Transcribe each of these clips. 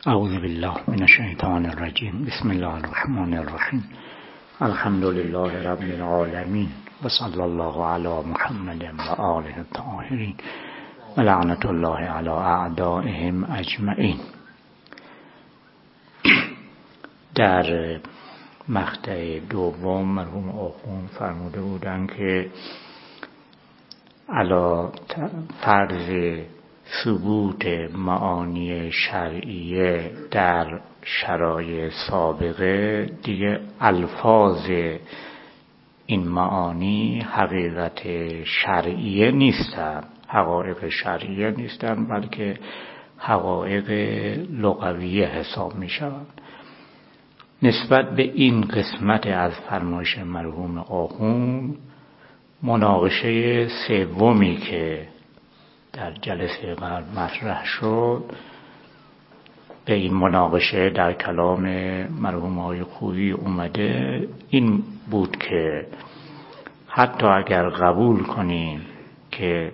اعوذ بالله من الشیطان الرجیم. بسم الله الرحمن الرحیم. الحمد لله رب العالمین و صلی الله علی محمد و آله الطاهرین و لعنت الله علی اعدائهم اجمعین. در مقطع دوم مرحوم آخوند فرموده بودند که علی فرض ثبوت معانی شرعیه در شرایع سابقه، دیگه الفاظ این معانی حقیقت شرعیه نیستند، حقایق شرعیه نیستند، بلکه حقایق لغویه حساب می شوند. نسبت به این قسمت از فرمایش مرحوم آخوند، مناقشه سومی که در جلسه قبل مطرح شد، به این مناقشه در کلام مرحوم آقای خویی اومده این بود که حتی اگر قبول کنیم که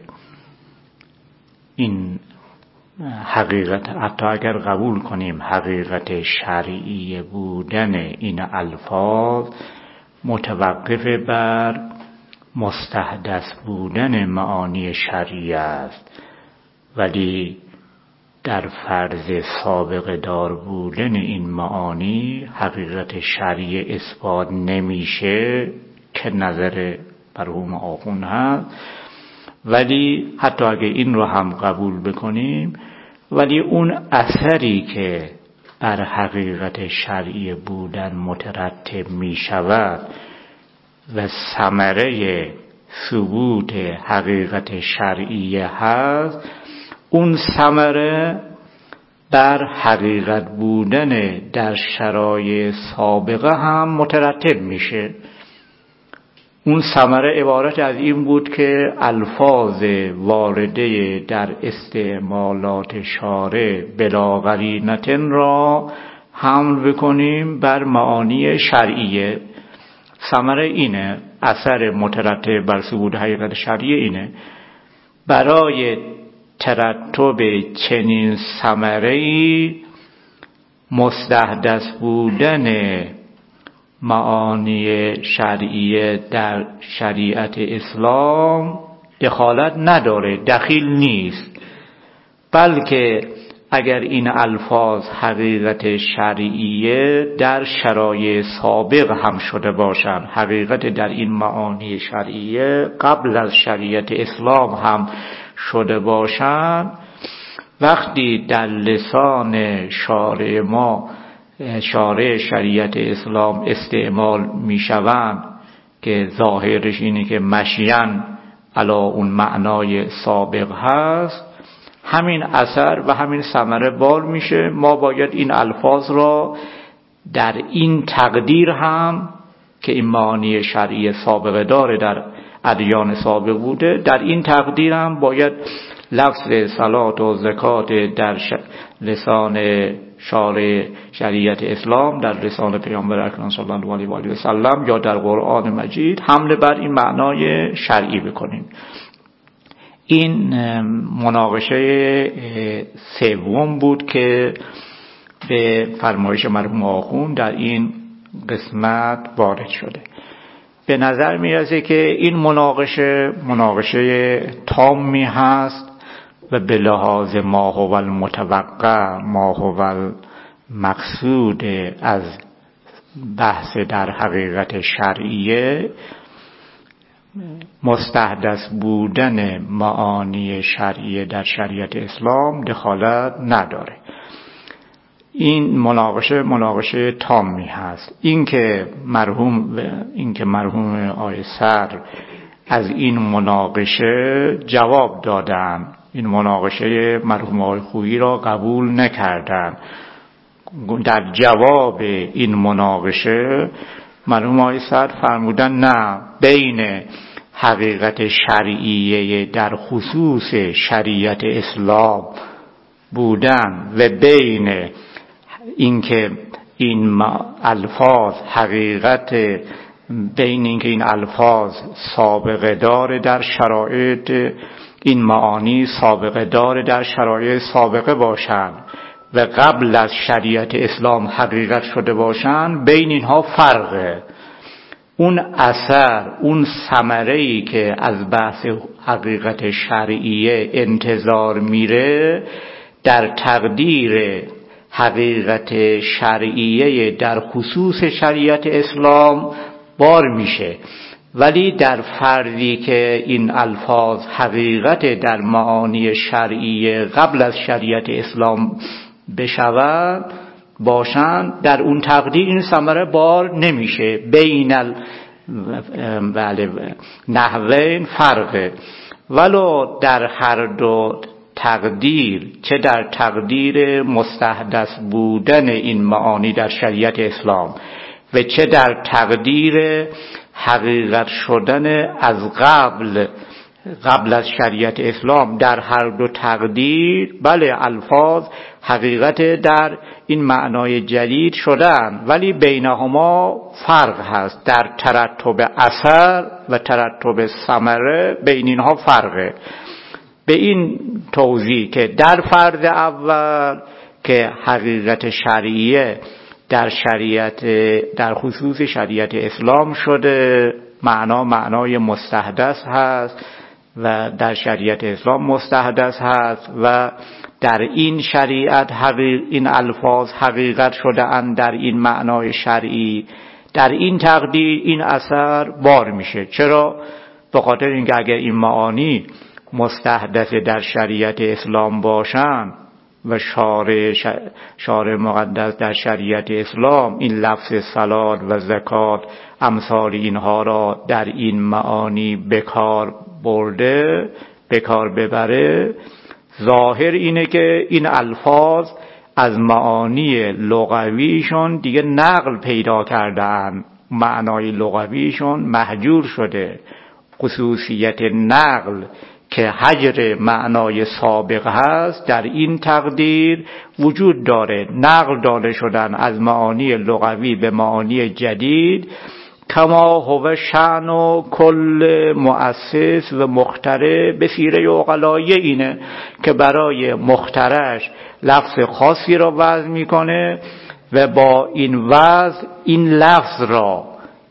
این حقیقت، حتی اگر قبول کنیم حقیقت شرعی بودن این الفاظ متوقف بر مستحدث بودن معانی شرعی است، ولی در فرض سابق دار بودن این معانی حقیقت شرعی اثبات نمیشه که نظر مرحوم آخوند هست. ولی حتی اگه این رو هم قبول بکنیم، ولی اون اثری که بر حقیقت شرعی بودن مترتب می شود و ثمره ثبوت حقیقت شرعیه هست، اون ثمره بر حقیقت بودن در شرایع سابقه هم مترتب میشه. اون ثمره عبارت از این بود که الفاظ وارده در استعمالات شارع بلا قرینة را حمل بکنیم بر معانی شرعیه. ثمره اینه، اثر مترتب بر ثبوت حقیقت شرعیه اینه. برای ترتب چنین ثمره‌ای مستحدث بودن معانی شرعیه در شریعت اسلام دخالت نداره، دخیل نیست، بلکه اگر این الفاظ حقیقت شرعیه در شرایع سابق هم شده باشند، حقیقت در این معانی شرعیه قبل از شریعت اسلام هم شده باشند، وقتی در لسان شارع ما، شارع شریعت اسلام استعمال می شوند که ظاهرش اینه که مشیان علی اون معنای سابق هست، همین اثر و همین ثمره بار میشه. ما باید این الفاظ را در این تقدیر هم که این معانی شرعی سابقه داره، در ادیان سابق بوده، در این تقدیر هم باید لفظ صلات و زکات در لسان شارع شریعت اسلام، در لسان پیامبر اکرم صلی الله علیه و آله و سلم یا در قرآن مجید حمله بر این معنای شرعی بکنیم. این مناقشه سوم بود که به فرمایش مرحوم آخوند در این قسمت وارد شده. به نظر میرسه که این مناقشه تامی هست و به لحاظ ما هو المتوقع، ما هو المقصود از بحث در حقیقت شرعیه، مستحدث بودن معانی شرعیه در شریعت اسلام دخالت نداره. این مناقشه تامی هست. این که مرحوم آقای سر از این مناقشه جواب دادن، این مناقشه مرحوم آقای خویی را قبول نکردن. در جواب این مناقشه مرحوم آقای سر فرمودن نه، بین حقیقت شرعیه در خصوص شریعت اسلام بودن و بین اینکه این الفاظ حقیقت، بین اینکه این الفاظ سابقه داره در شرایط، این معانی سابقه داره در شرایط سابقه باشند و قبل از شریعت اسلام حقیقت شده باشند، بین اینها فرقه. اون اثر، اون ثمره‌ای که از بحث حقیقت شرعیه انتظار میره در تقدیر حقیقت شرعیه در خصوص شریعت اسلام بار میشه، ولی در فردی که این الفاظ حقیقت در معانی شرعیه قبل از شریعت اسلام باشند، در اون تقدیر این ثمره بار نمیشه. بین نحوین فرقه، ولو در هر دو تقدیر، چه در تقدیر مستحدث بودن این معانی در شریعت اسلام و چه در تقدیر حقیقت شدن از قبل از شریعت اسلام، در هر دو تقدیر بله الفاظ حقیقت در این معنای جدید شدن، ولی بینهما فرق هست. در ترتب اثر و ترتب ثمره بین اینها فرقه. به این توضیح که در فرد اول که حقیقت شرعیه در خصوص شریعت اسلام شده، معنای مستحدث هست و در شریعت اسلام مستحدث هست و در این شریعت این الفاظ حقیقت شده اند در این معنای شرعی، در این تقدیر این اثر بار میشه. چرا؟ به خاطر اینکه اگر این معانی مستحدث در شریعت اسلام باشند و شارع مقدس در شریعت اسلام این لفظ صلات و زکات امثال اینها را در این معانی بکار ببره، ظاهر اینه که این الفاظ از معانی لغویشون دیگه نقل پیدا کردن، معنای لغویشون محجور شده. خصوصیت نقل که حجر معنای سابق هست در این تقدیر وجود داره. نقل داده شدن از معانی لغوی به معانی جدید، کما هو شأن و کل مؤسس و مخترع به سیره عقلایی اینه که برای مخترعش لفظ خاصی را وضع میکنه و با این وضع این لفظ را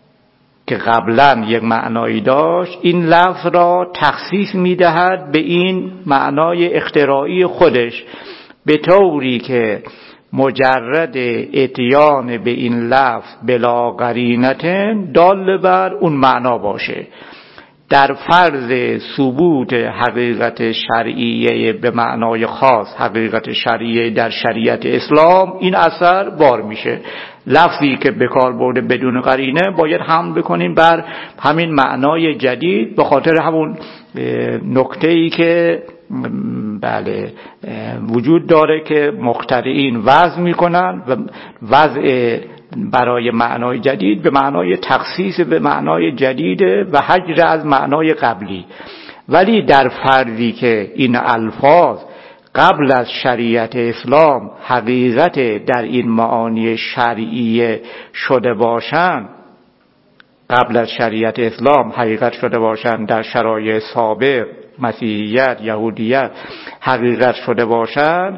که قبلا یک معنایی داشت، این لفظ را تخصیص میدهد به این معنای اختراعی خودش، به طوری که مجرد اتیان به این لفظ بلا قرینت دال بر اون معنا باشه. در فرض ثبوت حقیقت شرعیه به معنای خاص، حقیقت شرعیه در شریعت اسلام، این اثر بار میشه. لفظی که به کار برده بدون قرینه باید حمل بکنیم بر همین معنای جدید، به خاطر همون نکته‌ای که بله وجود داره که مخترعین وضع میکنن و وضع برای معنای جدید به معنای تخصیص به معنای جدید و حجر از معنای قبلی. ولی در فردی که این الفاظ قبل از شریعت اسلام حقیقت در این معانی شرعیه شده باشند، قبل از شریعت اسلام حقیقت شده باشند، در شرایع سابق مسیحیت، یهودیت حقیقت شده باشند،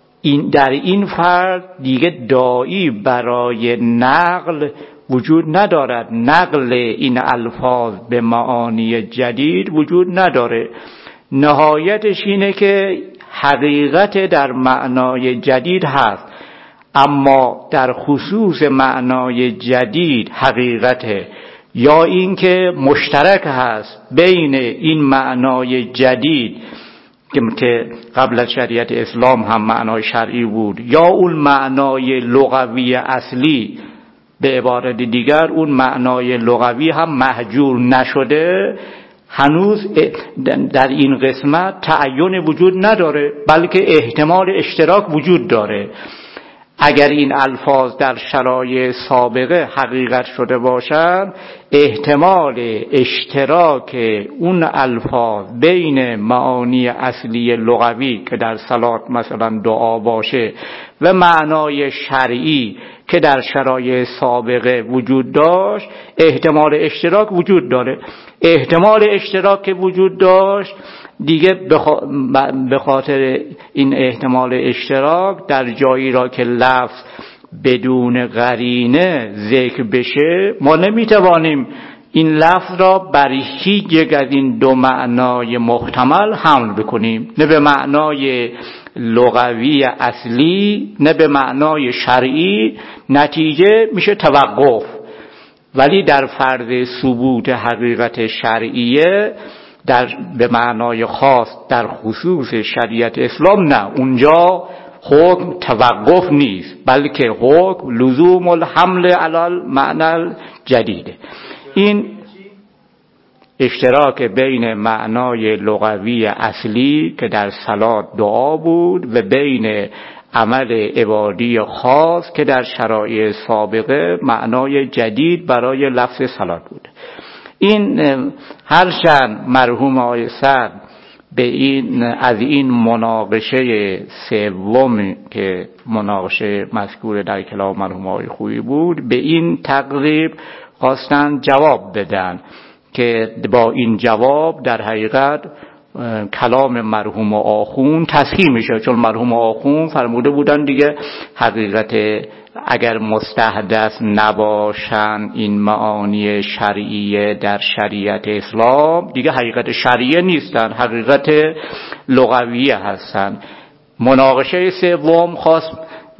در این فرد دیگه داعی برای نقل وجود ندارد. نقل این الفاظ به معانی جدید وجود نداره. نهایتش اینه که حقیقت در معنای جدید هست، اما در خصوص معنای جدید حقیقته، یا اینکه مشترک هست بین این معنای جدید که قبل از شریعت اسلام هم معنای شرعی بود، یا اون معنای لغوی اصلی، به عبارت دیگر اون معنای لغوی هم محجور نشده، هنوز در این قسمت تعین وجود نداره، بلکه احتمال اشتراک وجود داره. اگر این الفاظ در شرایع سابقه حقیقت شده باشند، احتمال اشتراک اون الفاظ بین معانی اصلی لغوی که در صلات مثلا دعا باشه و معنای شرعی که در شرایع سابقه وجود داشت، احتمال اشتراک وجود داره. احتمال اشتراک که وجود داشت دیگه به خاطر این احتمال اشتراک در جایی را که لفظ بدون قرینه ذکر بشه، ما نمیتوانیم این لفظ را بر هیچ یک از این دو معنای محتمل حمل بکنیم، نه به معنای لغوی اصلی نه به معنای شرعی. نتیجه میشه توقف. ولی در فرض ثبوت حقیقت شرعیه به معنای خاص در خصوص شریعت اسلام، نه، اونجا حکم توقف نیست، بلکه حکم لزوم الحمل علی المعنى الجدید. این اشتراک بین معنای لغوی اصلی که در صلات دعا بود و بین عمل عبادی خاص که در شرایع سابقه معنای جدید برای لفظ صلات بود. این هرچند مرحوم آقای سعد از این مناقشه سوم که مناقشه مذکور در کلام مرحوم آقای خویی بود، به این تقریب خواستن جواب بدن که با این جواب در حقیقت کلام مرحوم آخون تصحیح میشه، چون مرحوم آخون فرموده بودن دیگه حقیقت اگر مستحدث نباشن این معانی شرعیه در شریعت اسلام دیگه حقیقت شرعیه نیستن، حقیقت لغویه هستن. مناقشه سوم خواست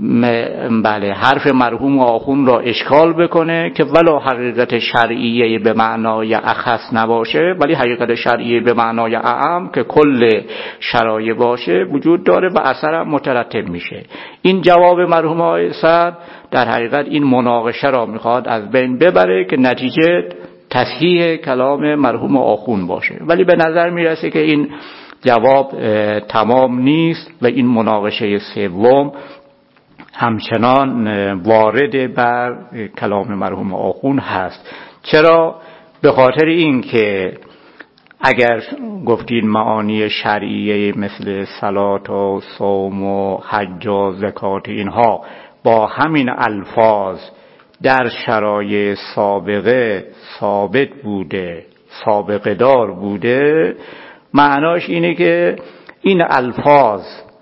حرف مرحوم آخون را اشکال بکنه که ولو حقیقت شرعیه به معنای اخص نباشه ولی حقیقت شرعیه به معنای اعم که کل شرایع باشه وجود داره و اثر مترتب میشه. این جواب مرحوم آقای سعد در حقیقت این مناقشه را میخواد از بین ببره که نتیجه تصحیح کلام مرحوم آخون باشه، ولی به نظر میرسه که این جواب تمام نیست و این مناقشه سوم همچنان وارد بر کلام مرحوم آخون هست. چرا؟ به خاطر این که اگر گفتین معانی شرعیه مثل صلات و صوم و حج و زکات اینها با همین الفاظ در شرایع سابقه ثابت بوده، سابقه دار بوده، معناش اینه که این الفاظ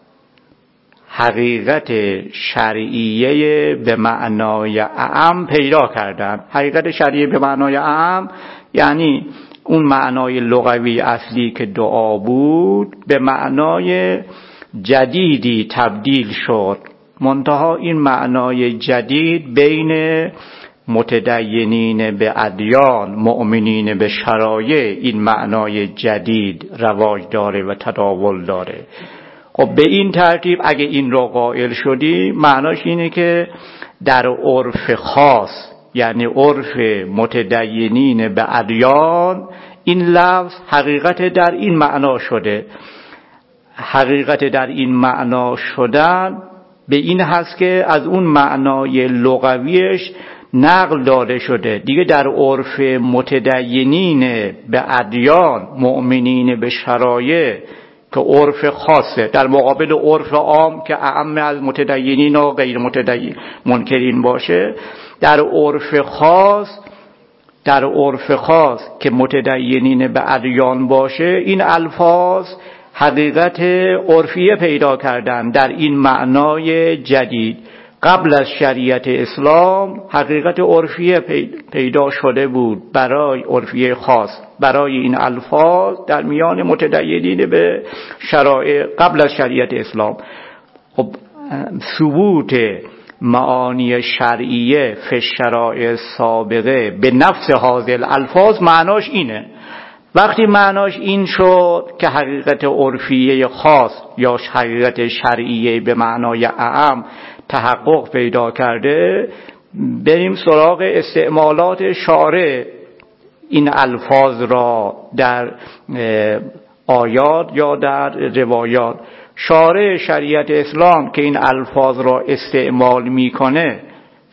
حقیقت شرعیه به معنای اعم پیدا کردن. حقیقت شرعیه به معنای اعم یعنی اون معنای لغوی اصلی که دعا بود به معنای جدیدی تبدیل شد، منتها این معنای جدید بین متدینین به ادیان، مؤمنین به شرایع، این معنای جدید رواج داره و تداول داره. خب به این ترتیب اگه این رو قائل شدی معناش اینه که در عرف خاص یعنی عرف متدینین به ادیان این لفظ حقیقت در این معنا شده. حقیقت در این معنا شدن به این هست که از اون معنای لغویش نقل داده شده دیگه در عرف متدینین به ادیان، مؤمنین به شرایع که عرف خاصه در مقابل عرف عام که اعم از متدینین و غیر متدین منکرین باشه، در عرف خاص که متدینین به ادیان باشه این الفاظ حقیقت عرفیه پیدا کردن در این معنای جدید. قبل از شریعت اسلام حقیقت عرفیه پیدا شده بود برای عرفیه خاص برای این الفاظ در میان متدینین به شرایع قبل از شریعت اسلام. خب ثبوت معانی شرعیه فی الشرائع سابقه به نفس هذه الفاظ معناش اینه. وقتی معناش این شد که حقیقت عرفیه خاص یا حقیقت شرعیه به معنای اعم تحقق پیدا کرده، بریم سراغ استعمالات شارع این الفاظ را در آیات یا در روایات. شارع شریعت اسلام که این الفاظ را استعمال میکنه،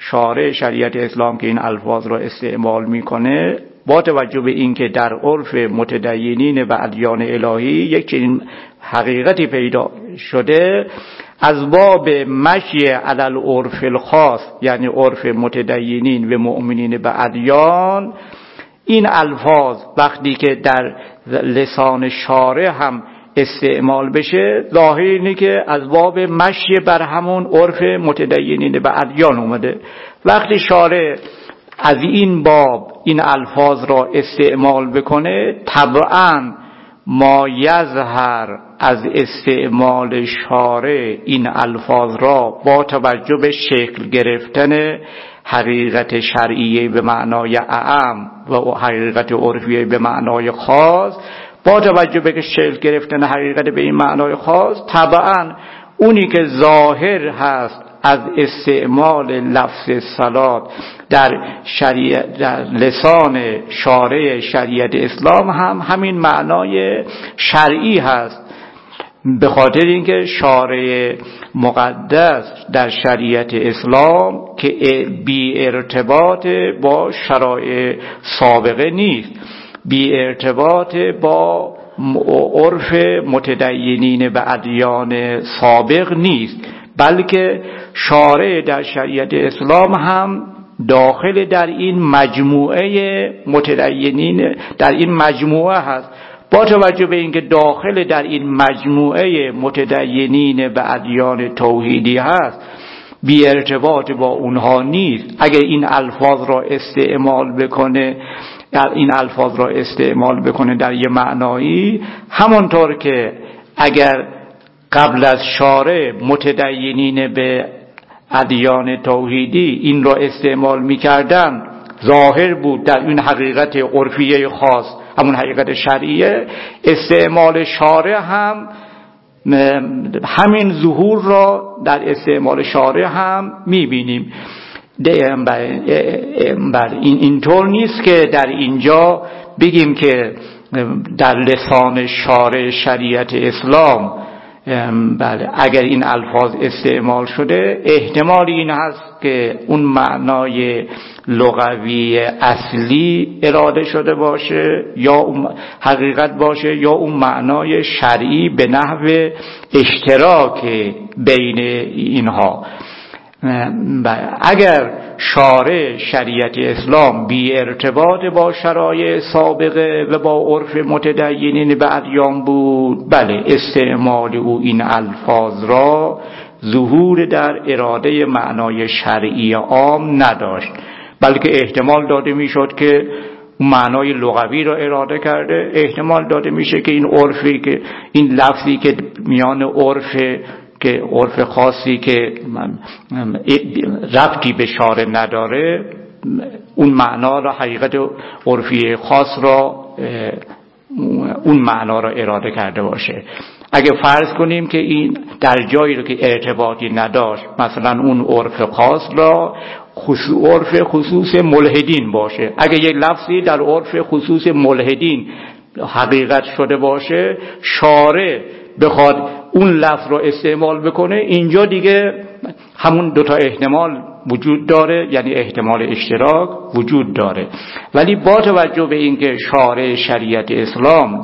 شارع شریعت اسلام که این الفاظ را استعمال میکنه، با توجه به اینکه در عرف متدینین و ادیان الهی یک چنین حقیقتی پیدا شده، از باب مشی علی العرف الخاص، یعنی عرف متدینین و مؤمنین و ادیان، این الفاظ وقتی که در لسان شارع هم استعمال بشه، ظاهر اینه که از باب مشی بر همون عرف متدینین و ادیان اومده. وقتی شارع از این باب این الفاظ را استعمال بکنه، طبعاً ما یظهر از استعمال شارع این الفاظ را با توجه به شکل گرفتن حقیقت شرعیه به معنای اعم و حقیقت عرفیه به معنای خاص، با توجه به شکل گرفتن حقیقت به این معنای خاص، طبعاً اونی که ظاهر هست از استعمال لفظ صلات در لسان شارع شریعت اسلام هم همین معنای شرعی هست، به خاطر اینکه شارع مقدس در شریعت اسلام که بی ارتباط با شرایع سابقه نیست، بی ارتباط با عرف متدینین و ادیان سابق نیست، بلکه شارع در شریعت اسلام هم داخل در این مجموعه متدینین، در این مجموعه هست. با توجه به اینکه داخل در این مجموعه متدینین و ادیان توحیدی هست، بی ارتباط با اونها نیست. اگر این الفاظ را استعمال بکنه در یه معنایی، همونطور که اگر قبل از شارع متدینین به ادیان توحیدی این را استعمال می‌کردن، ظاهر بود در این حقیقت عرفیه خاص، همون حقیقت شرعیه، استعمال شارع هم همین ظهور را در استعمال شارع هم می‌بینیم. اینطور نیست که در اینجا بگیم که در لسان شارع شریعت اسلام بله اگر این الفاظ استعمال شده، احتمال این هست که اون معنای لغوی اصلی اراده شده باشه یا اون حقیقت باشه، یا اون معنای شرعی به نحو اشتراک بین اینها. اگر شارع شریعت اسلام بی ارتباط با شرایع سابقه و با عرف متدینین به ادیان بود، بله استعمال او این الفاظ را ظهور در اراده معنای شرعی عام نداشت، بلکه احتمال داده میشد که معنای لغوی را اراده کرده، احتمال داده میشه که این عرفی که این لفظی که میان عرف خاصی که ربطی به شارع نداره، اون معنا را، حقیقت عرفی خاص را، اون معنا را اراده کرده باشه. اگه فرض کنیم که این در جایی رو که ارتباطی نداشت، مثلا اون عرف خاص را عرف خصوص ملحدین باشه، اگه یک لفظی در عرف خصوص ملحدین حقیقت شده باشه، شارع بخواد اون لفظ رو استعمال بکنه، اینجا دیگه همون دوتا احتمال وجود داره، یعنی احتمال اشتراک وجود داره. ولی با توجه به اینکه شارع شریعت اسلام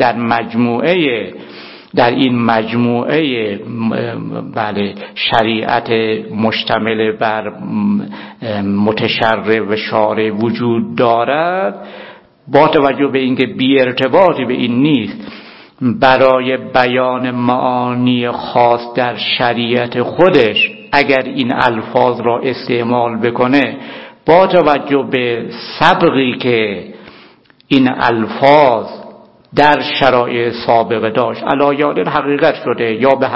در این مجموعه بله شریعت مشتمل بر متشرع و شارع وجود دارد، با توجه به اینکه بی ارتباطی به این نیست، برای بیان معانی خاص در شریعت خودش اگر این الفاظ را استعمال بکنه، با توجه به سبقی که این الفاظ در شرایع سابقه داشت، علایال حقیقت شده یا به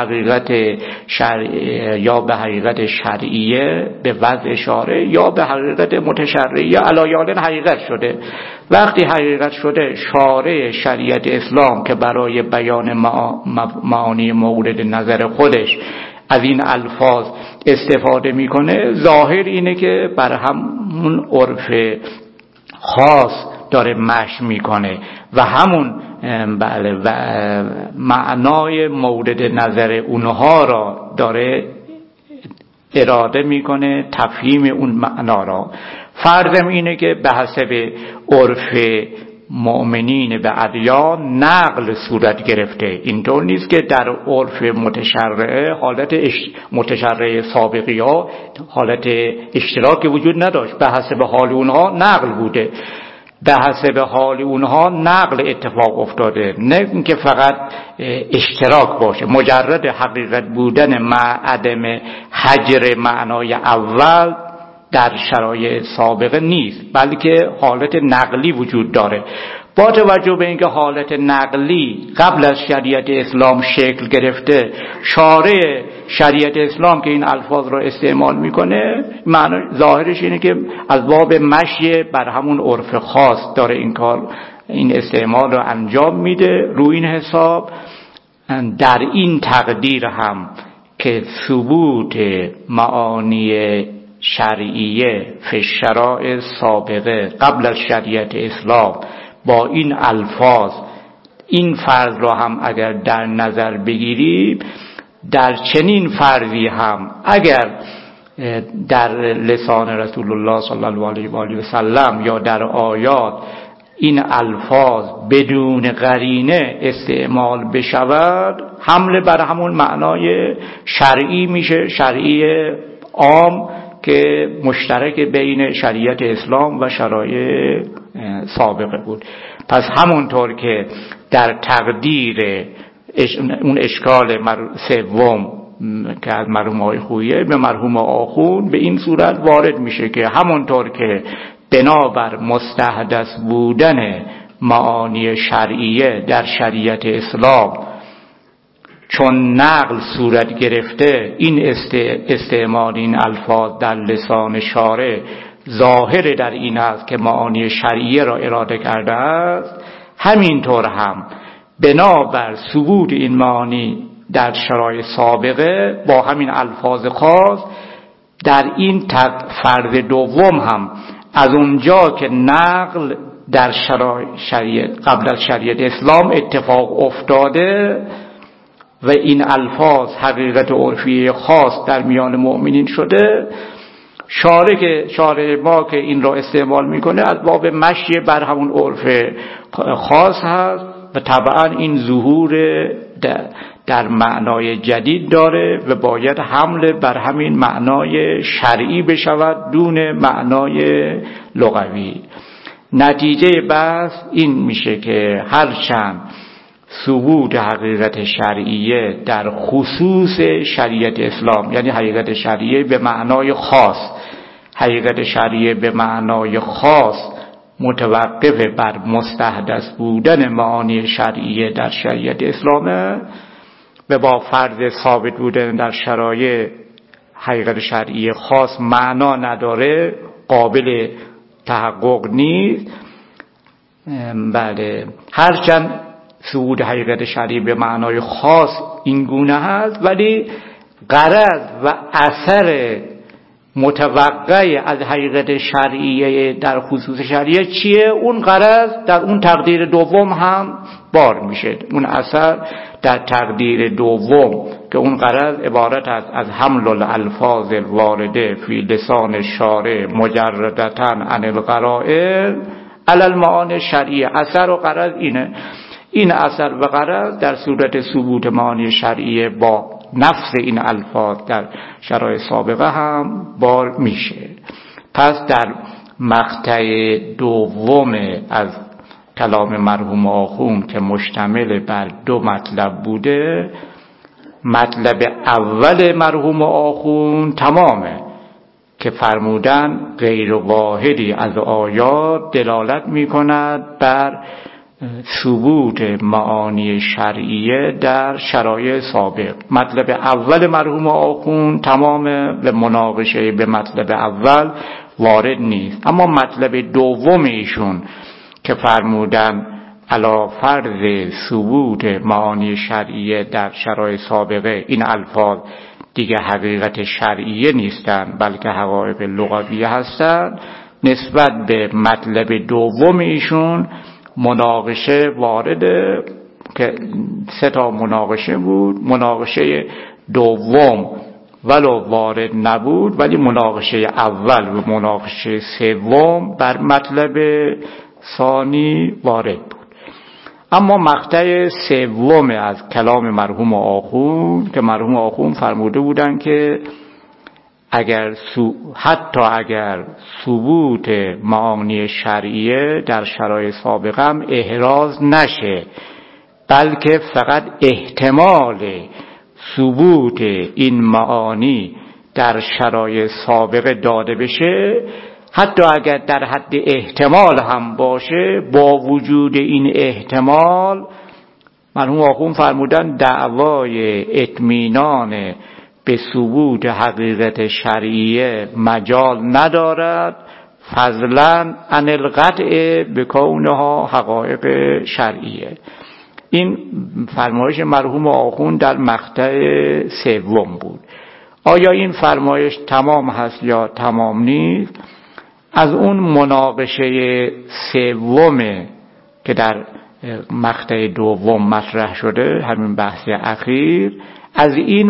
حقیقت شرعیه به وضع شارع، یا به حقیقت متشرعیه علایال حقیقت شده. وقتی حقیقت شده، شارع شریعت اسلام که برای بیان معانی مورد نظر خودش از این الفاظ استفاده میکنه، ظاهر اینه که بر همون عرف خاص داره مشی میکنه و همون بله و معنای مورد نظر اونها را داره اراده میکنه تفهیم اون معنا را. فرضم اینه که به حسب عرف مؤمنین به ادیان نقل صورت گرفته. اینطور نیست که در عرف متشرعه حالت متشرعه سابقی ها حالت اشتراک وجود نداشت، به حسب حال اونها نقل بوده، به حسب حال اونها نقل اتفاق افتاده، نه اینکه فقط اشتراک باشه. مجرد حقیقت بودن مع عدم حجر معنای اول در شرایط سابقه نیست، بلکه حالت نقلی وجود داره. با توجه به اینکه حالت نقلی قبل از شریعت اسلام شکل گرفته، شارع شریعت اسلام که این الفاظ را استعمال میکنه معنی ظاهرش اینه که از باب مشی بر همون عرف خاص داره این کار، این استعمال را انجام میده. روی این حساب در این تقدیر هم که ثبوت معانی شرعیه فی شرائع سابقه قبل از شریعت اسلام با این الفاظ، این فرض را هم اگر در نظر بگیریم، در چنین فرضی هم اگر در لسان رسول الله صلی الله علیه و آله و سلم یا در آیات این الفاظ بدون قرینه استعمال بشود، حمله بر همون معنای شرعی میشه، شرعی عام که مشترک بین شریعت اسلام و شرایع سابقه بود. پس همونطور که در تقدیر اون اشکال سوم که از مرحوم آقای خویی به مرحوم آخوند به این صورت وارد میشه که همونطور که بنابر مستحدث بودن معانی شرعیه در شریعت اسلام چون نقل صورت گرفته، این استعمال این الفاظ در لسان شارع ظاهر در این است که معانی شرعیه را اراده کرده است، همینطور هم بنابر ثبوت این معانی در شرایع سابقه با همین الفاظ خاص در این فرض دوم هم از اونجا که نقل در شرایع قبل از شریعت اسلام اتفاق افتاده و این الفاظ حقیقت عرفی خاص در میان مؤمنین شده، شارع ما که این را استعمال میکنه از باب مشی بر همون عرف خاص هست و طبعا این ظهور در معنای جدید داره و باید حمله بر همین معنای شرعی بشود دون معنای لغوی. نتیجه بحث این میشه که هرچند ثبوت حقیقت شرعیه در خصوص شریعت اسلام، یعنی حقیقت شرعیه به معنای خاص، حقیقت شرعیه به معنای خاص متوقف بر مستحدث بودن معانی شرعیه در شریعت اسلامه و با فرض ثابت بودن در شرایع حقیقت شرعیه خاص معنا نداره، قابل تحقق نیست. بله، هرچند ثبوت حقیقت شرعی به معنای خاص این گونه هست، ولی غرض و اثر متوقع از حقیقت شرعیه در خصوص شرعیه چیه؟ اون غرض در اون تقدیر دوم هم بار میشه. اون اثر در تقدیر دوم که اون غرض عبارت است از حمل الالفاظ الوارده فی لسان شارع مجردتاً عن القرائن علی المعانی شرعیه. اثر و غرض اینه. این اثر و غرض در صورت ثبوت معانی شرعیه با نفس این الفاظ در شرایط سابقه هم بار میشه. پس در مقطع دوم از کلام مرحوم آخوند که مشتمل بر دو مطلب بوده، مطلب اول مرحوم آخوند تمامه که فرمودن غیر واحدی از آیات دلالت میکند بر ثبوت معانی شرعیه در شرایع سابق. مطلب اول مرحوم آخوند تمامه و مناقشه به مطلب اول وارد نیست. اما مطلب دوم ایشون که فرمودن علی فرض ثبوت معانی شرعیه در شرایع سابقه، این الفاظ دیگه حقیقت شرعیه نیستند بلکه حقایق لغویه هستند، نسبت به مطلب دوم ایشون مناقشه وارده که 3 مناقشه بود. مناقشه دوم ولو وارد نبود، ولی مناقشه اول و مناقشه سوم بر مطلب ثانی وارد بود. اما مقطع سوم از کلام مرحوم آخوند که مرحوم آخوند فرموده بودند که حتی اگر ثبوت معانی شرعیه در شرایط سابقه هم احراز نشه، بلکه فقط احتمال ثبوت این معانی در شرایط سابقه داده بشه، حتی اگر در حد احتمال هم باشه، با وجود این احتمال مرحوم آخوند فرمودن دعوای اطمینان به ثبوت حقیقت شرعیه مجال ندارد، فضلا عن القطع بکونها حقایق شرعیه. این فرمایش مرحوم آخوند در مقطع سوم بود. آیا این فرمایش تمام هست یا تمام نیست؟ از اون مناقشه سوم که در مقطع دوم مطرح شده، همین بحث اخیر، از این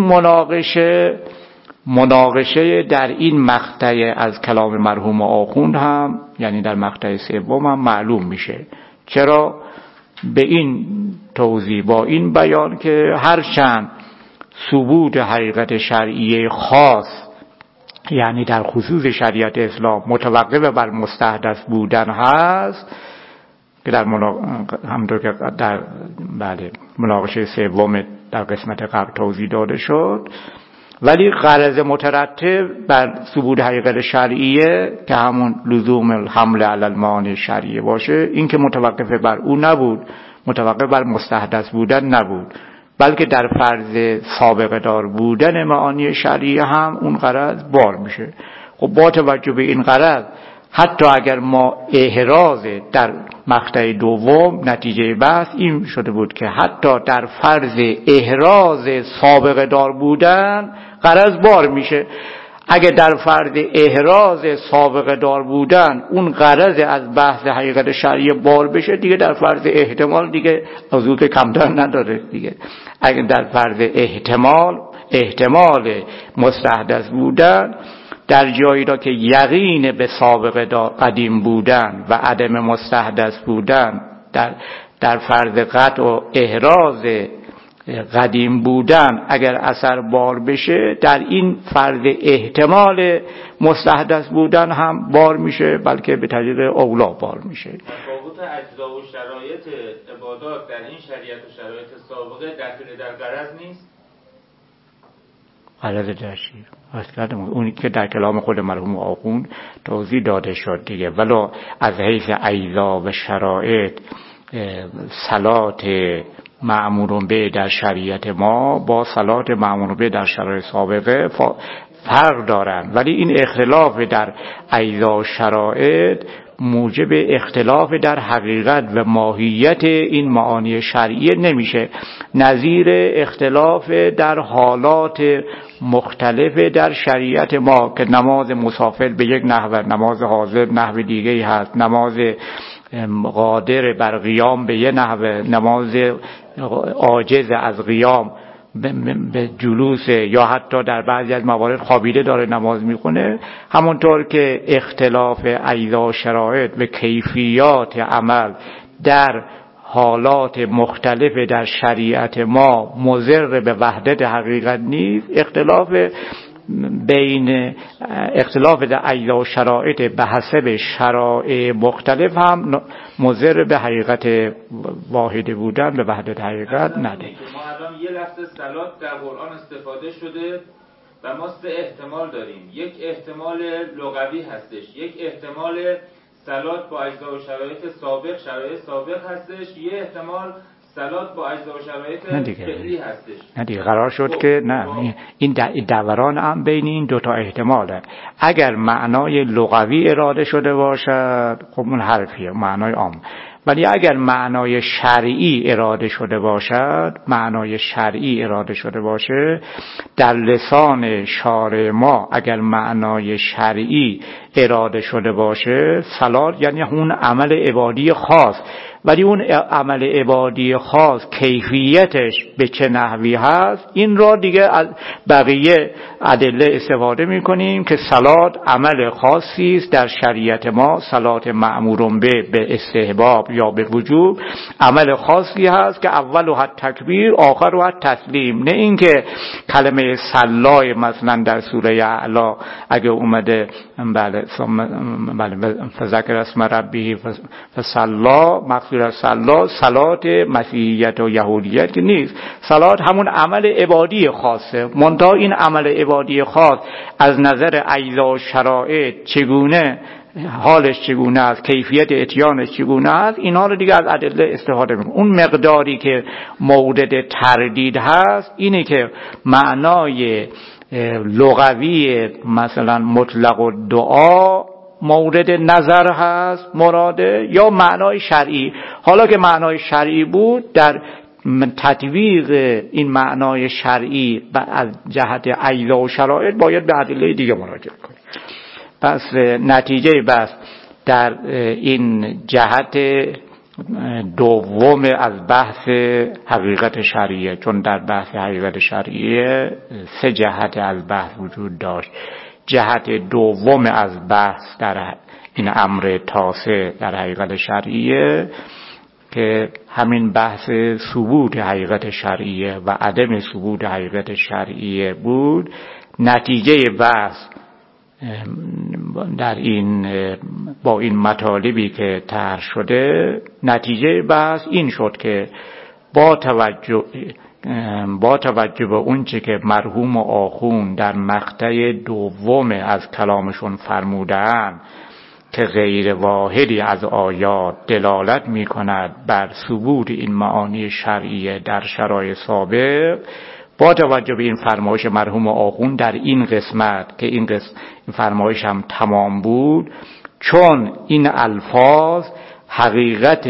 مناقشه در این مقطع از کلام مرحوم آخوند هم، یعنی در مقطع سوم هم معلوم میشه. چرا؟ به این توضیح، با این بیان که هرچند ثبوت حقیقت شرعیه خاص، یعنی در خصوص شریعت اسلام، متوقف بر مستحدث بودن هست که همونطور که در مناقشه سوم در قسمت قبل توضیح داده شد، ولی غرض مترتب بر ثبوت حقیقت شرعیه که همون لزوم الحمل علی المعانی شرعیه باشه، این که متوقف بر او نبود، متوقف بر مستحدث بودن نبود، بلکه در فرض سابقه دار بودن معانی شرعیه هم اون غرض بار میشه. خب با توجه به این غرض، حتی اگر ما احراز در مقطع دوم، نتیجه بحث این شده بود که حتی در فرض احراز سابقه دار بودن غرض بار میشه. اگر در فرض احراز سابقه دار بودن اون غرض از بحث حقیقت شرعیه بار بشه، دیگه در فرض احتمال دیگه عضو که کمتر نداره دیگه. اگر در فرض احتمال مستحدث بودن، در جایی را که یقین به سابقه قدیم بودن و عدم مستحدث بودن در فرض قطع و احراز قدیم بودن اگر اثر بار بشه، در این فرض احتمال مستحدث بودن هم بار میشه، بلکه به طریق اولا بار میشه. تفاوت اجزا و شرایط عبادات در این شریعت و شرایط سابقه داخل در غرض نیست؟ غرض در چی؟ اونی که در کلام خود مرحوم آخوند توضیح داده شد دیگه. ولو از حیث اجزا و شرایط صلات مأمور به در شریعت ما با صلات مأمور به در شرایط سابقه فرق دارند، ولی این اختلاف در اجزا و شرایط موجب اختلاف در حقیقت و ماهیت این معانی شرعیه نمیشه. نظیر اختلاف در حالات مختلف در شریعت ما که نماز مسافر به یک نحو، نماز حاضر نحو دیگری هست، نماز قادر بر قیام به یک نحو، نماز عاجز از قیام به جلوس، یا حتی در بعضی از موارد خوابیده داره نماز میخونه. همونطور که اختلاف اجزا و شرایط و کیفیات عمل در حالات مختلف در شریعت ما مضر به وحدت حقیقت نیست، اختلاف در اجزا و شرایط به حسب شرایع مختلف هم مضر به حقیقت واحد بودن، به وحدت حقیقت نده. ما الان یه لفظ صلات در قرآن استفاده شده و ما سه احتمال داریم. یک احتمال لغوی هستش، یک احتمال صلات با اجزا و شرایط سابق هستش، یه احتمال صلات با اجزا و شرایط فعلی هستش. نه دیگه قرار شد که نه، این دوران هم بین این دوتا احتماله. اگر معنای لغوی اراده شده باشد خب اون حرفیه، معنای عام. ولی اگر معنای شرعی اراده شده باشه، در لسان شارع ما اگر معنای شرعی اراده شده باشه، صلات یعنی اون عمل عبادی خاص، ولی اون عمل عبادی خاص کیفیتش به چه نحوی هست این را دیگه از بقیه ادله استفاده میکنیم که صلات عمل خاصی است در شریعت ما. صلات مأمور به استحباب یا به وجوب عمل خاصی هست که اولها تکبیر آخرها تسلیم، نه اینکه کلمه صلای مثلا در سوره اعلی اگه اومده بله فذکر اسم ربه فصلا، مقصود از صلات مسیحیت و یهودیت که نیست. صلات همون عمل عبادی خاصه، منتها این عمل عبادی خاص از نظر اجزا و شرایط چگونه، حالش چگونه است، کیفیت اتیانش چگونه است، اینا رو دیگه از ادله استفاده میکنه. اون مقداری که مورد تردید هست اینه که معنای لغوی مثلا مطلق و دعا مورد نظر هست مراده، یا معنای شرعی. حالا که معنای شرعی بود، در تطبیق این معنای شرعی از جهت اجزا و شرایط باید به ادله دیگه مراجعه کنیم. پس نتیجه بس در این جهت دوم از بحث حقیقت شرعیه، چون در بحث حقیقت شرعیه 3 جهت از بحث وجود داشت. جهت دوم از بحث در این امر تاسع در حقیقت شرعیه که همین بحث ثبوت حقیقت شرعیه و عدم ثبوت حقیقت شرعیه بود. نتیجه بحث در این با این مطالبی که طرح شده، نتیجه بحث این شد که با توجه به اونچه که مرحوم آخوند در مقطع دوم از کلامشون فرمودند که غیر واحدی از آیات دلالت می کند بر ثبوت این معانی شرعیه در شرایط سابق، با توجه به این فرمایش مرحوم آخوند در این قسمت که این فرمایش هم تمام بود، چون این الفاظ حقیقت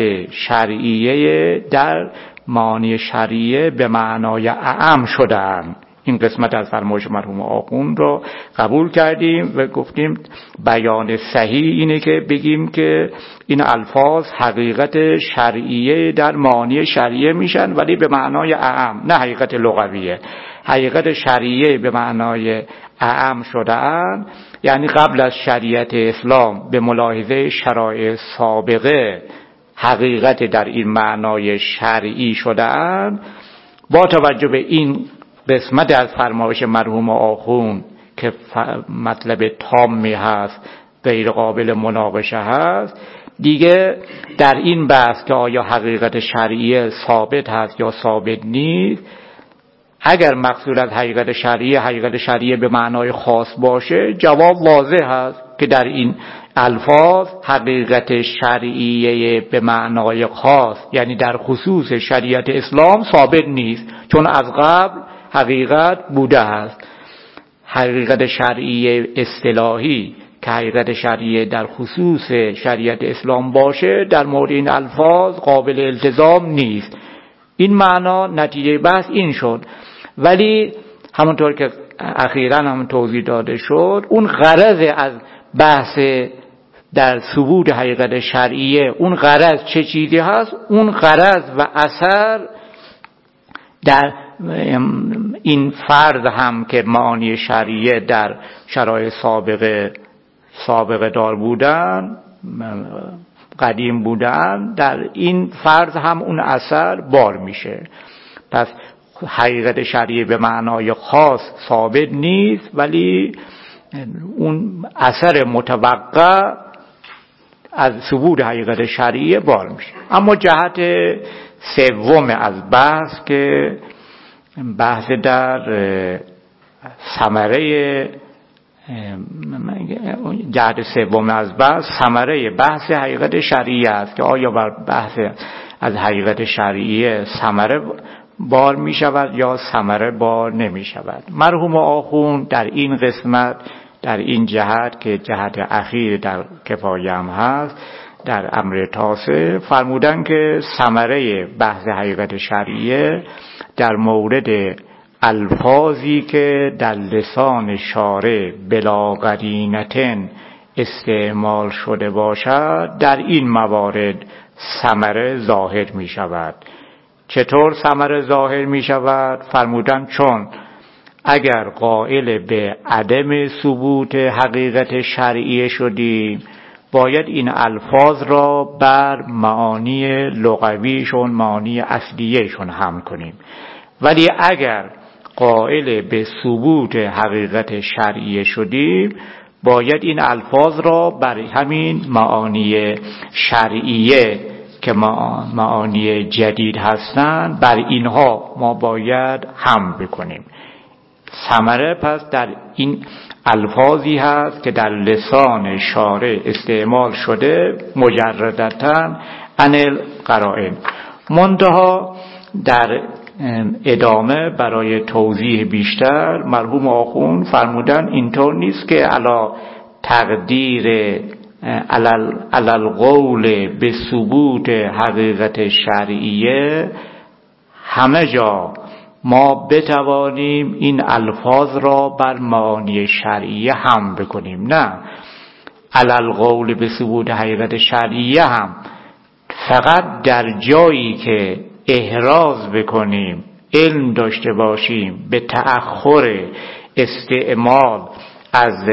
شرعیه در معانی شرعیه به معنای اعم شدند، این قسمت از فرمایش مرحوم آخوند رو قبول کردیم و گفتیم بیان صحیح اینه که بگیم که این الفاظ حقیقت شرعیه در معانی شرعیه میشن، ولی به معنای اعم، نه حقیقت لغویه. حقیقت شرعیه به معنای اعم شدن یعنی قبل از شریعت اسلام به ملاحظه شرایع سابقه حقیقت در این معنای شرعی شدن. با توجه به این قسمت از فرمایش مرحوم آخوند که مطلب تامی هست، غیر قابل مناقشه هست، دیگه در این بحث که آیا حقیقت شرعیه ثابت هست یا ثابت نیست، اگر مقصود از حقیقت شرعیه به معنای خاص باشه، جواب واضح هست که در این الفاظ حقیقت شرعیه به معنای خاص یعنی در خصوص شریعت اسلام ثابت نیست، چون از قبل حقیقت بوده است. حقیقت شرعیه اصطلاحی که حقیقت شرعیه در خصوص شریعت اسلام باشه، در مورد این الفاظ قابل التزام نیست. این معنا نتیجه بحث این شد. ولی همونطور که اخیراً هم توضیح داده شد، اون غرض از بحث در ثبوت حقیقت شرعیه، اون غرض چه چیزی هست؟ اون غرض و اثر در این فرض هم که معانی شرعیه در شرایط سابقه دار بودن، قدیم بودن، در این فرض هم اون اثر بار میشه. پس حقیقت شرعیه به معنای خاص ثابت نیست، ولی اون اثر متوقع از ثبوت حقیقت شرعیه بار میشه. اما جهت سوم از بحث که بحث در ثمره، جهت سوم از بحث ثمره بحث حقیقت شرعیه است که آیا بر بحث از حقیقت شرعیه ثمره بار می شود یا ثمره بار نمی شود. مرحوم آخوند در این قسمت، در این جهت که جهت اخیر در کفایه هم هست، در امر تاسع فرمودن که ثمره بحث حقیقت شرعیه در مورد الفاظی که در لسان شارع بلا قرینتن استعمال شده باشد در این موارد ثمره ظاهر می شود. چطور ثمره ظاهر می شود؟ فرمودن چون اگر قائل به عدم ثبوت حقیقت شرعی شدیم باید این الفاظ را بر معانی لغویشون، معانی اصلیشون حمل کنیم. ولی اگر قائل به ثبوت حقیقت شرعی شدیم باید این الفاظ را بر همین معانی شرعیه که معانی جدید هستند بر اینها ما باید حمل بکنیم. ثمره پس در این الفاظی هست که در لسان شارع استعمال شده مجردتاً عن القرائن. منتها در ادامه برای توضیح بیشتر مرحوم آخوند فرمودن اینطور نیست که علا تقدیر علل قول به ثبوت حقیقت شرعیه همه جا ما بتوانیم این الفاظ را بر معانی شرعیه هم بکنیم. نه، علل قول به ثبوت حقیقت شرعیه هم فقط در جایی که احراز بکنیم، علم داشته باشیم به تأخر استعمال از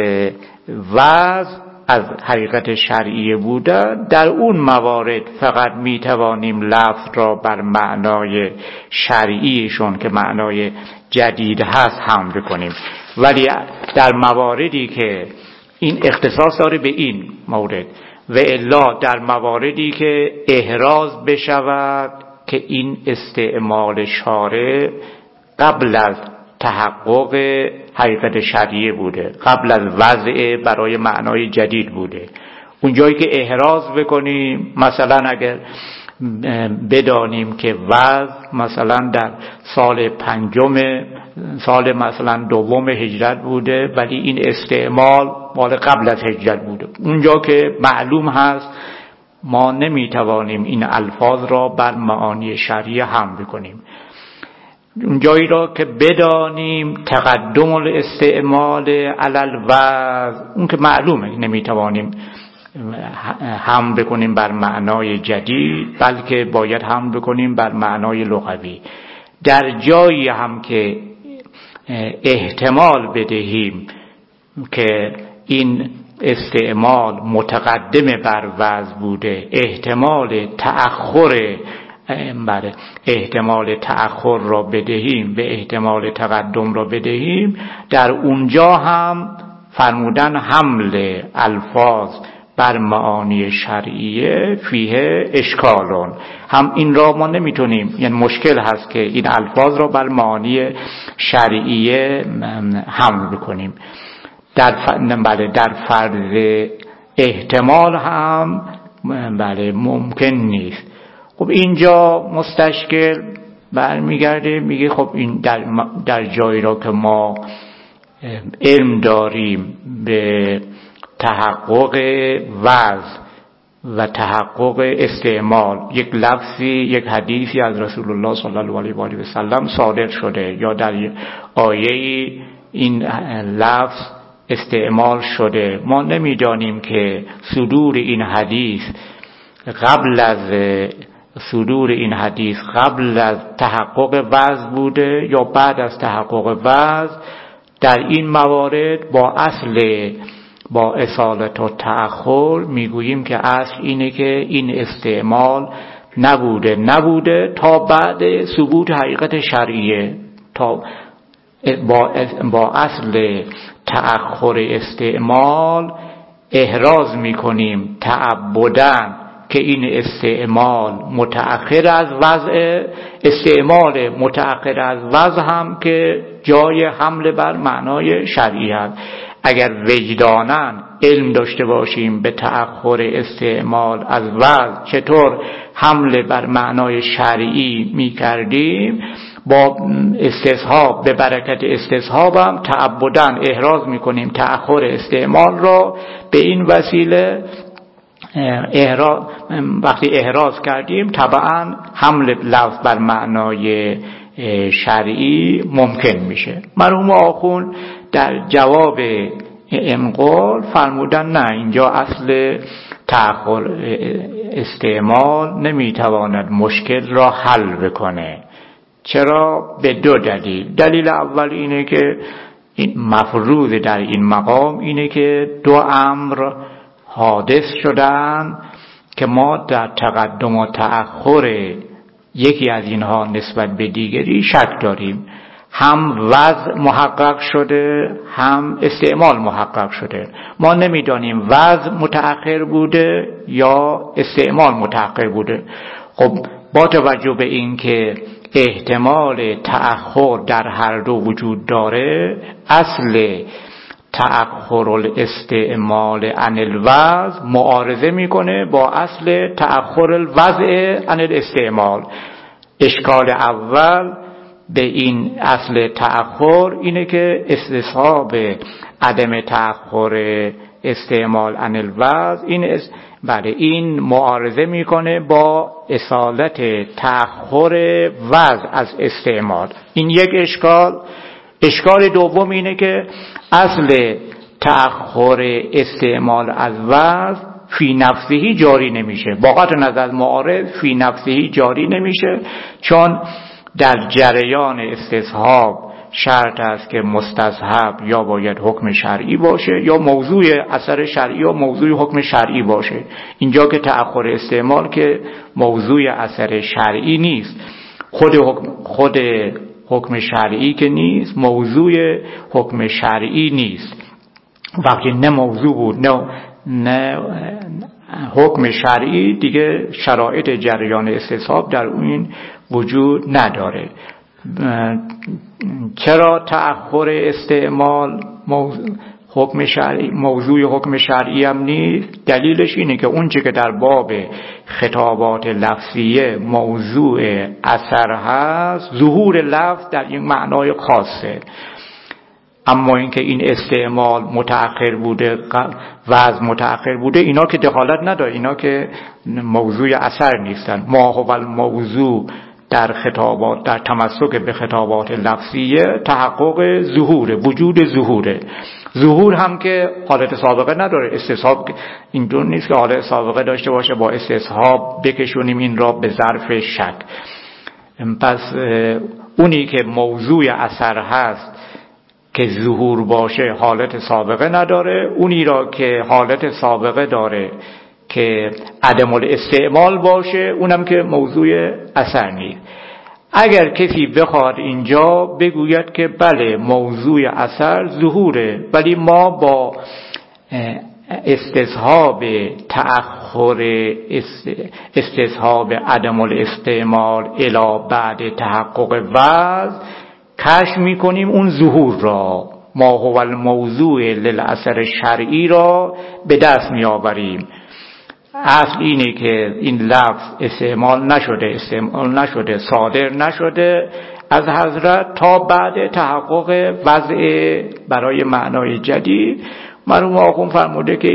وضع از حقیقت شرعیه بودن، در اون موارد فقط میتوانیم لفظ را بر معنای شرعیشون که معنای جدید هست حمل کنیم. ولی در مواردی که این اختصاص داره به این مورد و الا در مواردی که احراز بشود که این استعمال شارع قبل از تحقق حقیقت شرعیه بوده، قبل از وضع برای معنای جدید بوده، اون جایی که احراز بکنیم، مثلا اگر بدانیم که وضع مثلا در سال 5 سال مثلا 2 هجرت بوده ولی این استعمال مال قبل از هجرت بوده، اونجا که معلوم هست ما نمیتوانیم این الفاظ را بر معانی شرعی حمل کنیم. اون جایی را که بدانیم تقدم الاستعمال علی الوضع، اون که معلومه نمیتوانیم حمل بکنیم بر معنای جدید، بلکه باید حمل بکنیم بر معنای لغوی. در جایی هم که احتمال بدهیم که این استعمال متقدم بر وضع بوده، احتمال تأخر را بدهیم به احتمال تقدم را بدهیم، در اونجا هم فرمودن حمل الفاظ بر معانی شرعیه فیه اشکالون، هم این را ما نمیتونیم، یعنی مشکل هست که این الفاظ را بر معانی شرعیه حمل بکنیم. در فرض احتمال هم ممکن نیست. خب اینجا مستشکل برمیگرده میگه خب این در جایی را که ما علم داریم به تحقق وضع و تحقق استعمال، یک لفظی، یک حدیثی از رسول الله صلی الله علیه و آله و سلم صادر شده یا در آیه این لفظ استعمال شده، ما نمیدانیم که صدور این حدیث قبل از تحقق وضع بوده یا بعد از تحقق وضع. در این موارد با اصالت و تأخر میگوییم که اصل اینه که این استعمال نبوده تا بعد ثبوت حقیقت شرعیه، تا با اصل تأخر استعمال احراز میکنیم تعبداً که این استعمال متأخر از وضع، استعمال متأخر از وضع هم که جای حمل بر معنای شرعی است. اگر وجداناً علم داشته باشیم به تأخر استعمال از وضع چطور حمل بر معنای شرعی می کردیم، با استصحاب، به برکت استصحاب هم تعبداً احراز می کنیم تأخر استعمال را. به این وسیله وقتی احراز کردیم طبعا حمل لفظ بر معنای شرعی ممکن میشه. مرحوم آخوند در جواب انقل فرمودن نه، اینجا اصل تأخر استعمال نمیتواند مشکل را حل بکنه. چرا؟ به دو دلیل. دلیل اول اینه که این مفروض در این مقام اینه که دو امر حادث شدن که ما در تقدم و تأخر یکی از اینها نسبت به دیگری شک داریم. هم وضع محقق شده، هم استعمال محقق شده. ما نمیدانیم وضع متأخر بوده یا استعمال متأخر بوده. خب با توجه به این که احتمال تأخر در هر دو وجود داره، اصل تأخر الاستعمال عن الوضع معارضه میکنه با اصل تأخر الوضع عن الاستعمال. اشکال اول به این اصل تأخر اینه که استصحاب عدم تأخر استعمال عن الوضع این معارضه میکنه با اصالت تأخر وضع از استعمال. این یک اشکال. اشکال دوم اینه که اصل تأخر استعمال از وضع فی نفسهی جاری نمیشه. با قطع نظر از معارض فی نفسهی جاری نمیشه، چون در جریان استصحاب شرط است که مستصحب یا باید حکم شرعی باشه یا موضوع اثر شرعی یا موضوع حکم شرعی باشه. اینجا که تأخر استعمال که موضوع اثر شرعی نیست، خود حکم شرعی که نیست، موضوع حکم شرعی نیست. وقتی نه موضوع بود نه حکم شرعی، دیگه شرایط جریان استصحاب در این وجود نداره. چرا تأخر استعمال حکم شرعی موضوع حکم شرعی هم نیست؟ دلیلش اینه که اونچه که در باب خطابات لفظیه موضوع اثر هست، ظهور لفظ در این معنای خاصه. اما اینکه این استعمال متأخر بوده، وضع متأخر بوده، اینا که دخالت نداره، اینا که موضوع اثر نیستن. ما هو الموضوع در خطابات، در تمسک به خطابات لفظیه تحقق ظهور، وجود ظهوره. ظهور هم که حالت سابقه نداره. استصحاب اینجور نیست که حالت سابقه داشته باشه با استصحاب بکشونیم این را به ظرف شک. پس اونی که موضوع اثر هست که ظهور باشه حالت سابقه نداره، اونی را که حالت سابقه داره که عدم الاستعمال باشه اونم که موضوع اثر نیست. اگر کسی بخواد اینجا بگوید که بله موضوع اثر ظهوره، ولی ما با استصحاب تأخر استصحاب عدم الاستعمال الی بعد تحقق وضع کشف میکنیم اون ظهور را، ما هو الموضوع للاثر شرعی را به دست میآوریم. اصل اینه که این لفظ استعمال نشده، صادر نشده از حضرت تا بعد تحقق وضع برای معنای جدید. مرحوم آخوند فرموده که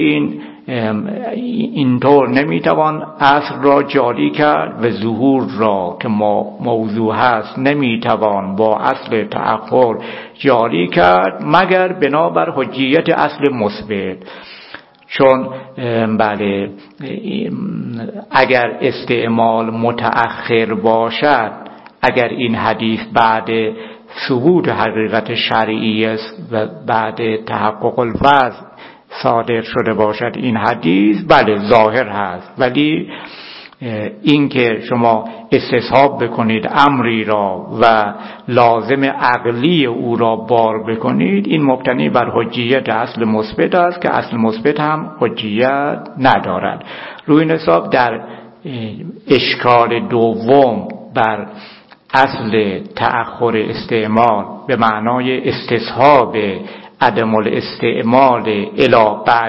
اینطور نمیتوان اصل را جاری کرد و ظهور را که موضوع هست نمیتوان با اصل تأخر جاری کرد مگر بنابر حجیت اصل مثبت. چون بله اگر استعمال متأخر باشد، اگر این حدیث بعد ثبوت حقیقت شرعی است و بعد تحقق الوضع صادر شده باشد این حدیث، بله ظاهر هست. ولی این که شما استصحاب بکنید امری را و لازم عقلی او را بار بکنید، این مبتنی بر حجیت اصل مثبت است که اصل مثبت هم حجیت ندارد. روی این حساب در اشکال دوم بر اصل تأخر استعمال به معنای استصحاب عدم الاستعمال الی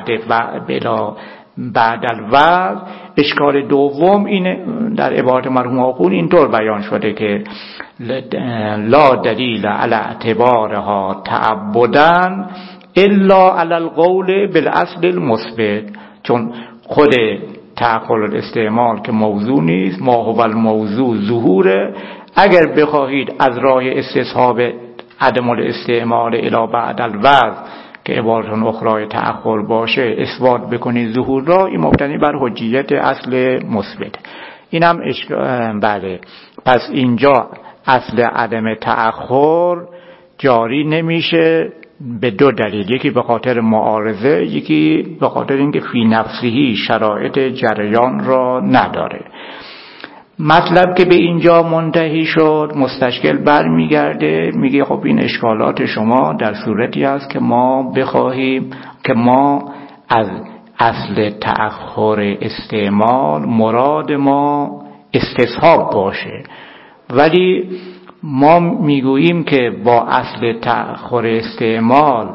بعد الوضع، اشکال دوم اینه در عبارت مرحوم آخوند اینطور بیان شده که لا دلیل علی اعتبارها تعبداً الا علی القول بالاصل المثبت. چون خود تأخر الاستعمال که موضوع نیست، ما هو الموضوع ظهوره. اگر بخواهید از راه استصحاب عدم الاستعمال الی بعد الوضع که عبارتون اخرای تأخر باشه اثبات بکنید ظهور را، این مبتنی بر حجیت اصل مثبت. اینم بله. پس اینجا اصل عدم تأخر جاری نمیشه به دو دلیل، یکی به خاطر معارضه، یکی به خاطر اینکه فی نفسهی شرایط جریان را نداره. مطلب که به اینجا منتهی شد، مستشکل برمیگرده میگه خب این اشکالات شما در صورتی است که ما بخواهیم که ما از اصل تأخر استعمال مراد ما استصحاب باشه، ولی ما میگوییم که با اصل تأخر استعمال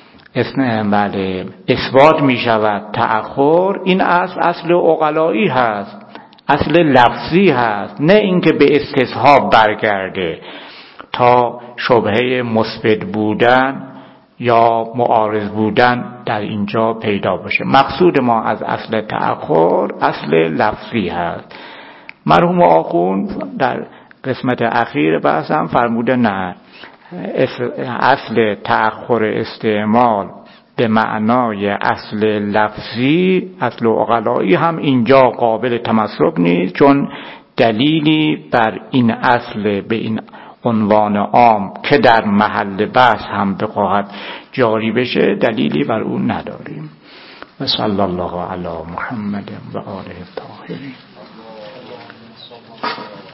اثبات میشود تأخر. این اصل عقلایی هست، اصل لفظی هست، نه اینکه به استصحاب برگرده تا شبهه مثبت بودن یا معارض بودن در اینجا پیدا باشه. مقصود ما از اصل تأخر اصل لفظی هست. مرحوم آخوند در قسمت اخیر بحثم فرموده نه، اصل تأخر استعمال به معنای اصل لفظی، اصل عقلایی هم اینجا قابل تمسک نیست، چون دلیلی بر این اصل به این عنوان عام که در محل بحث هم بخواهد جاری بشه دلیلی بر اون نداریم. و صلی الله علی محمد و آله الطاهرین.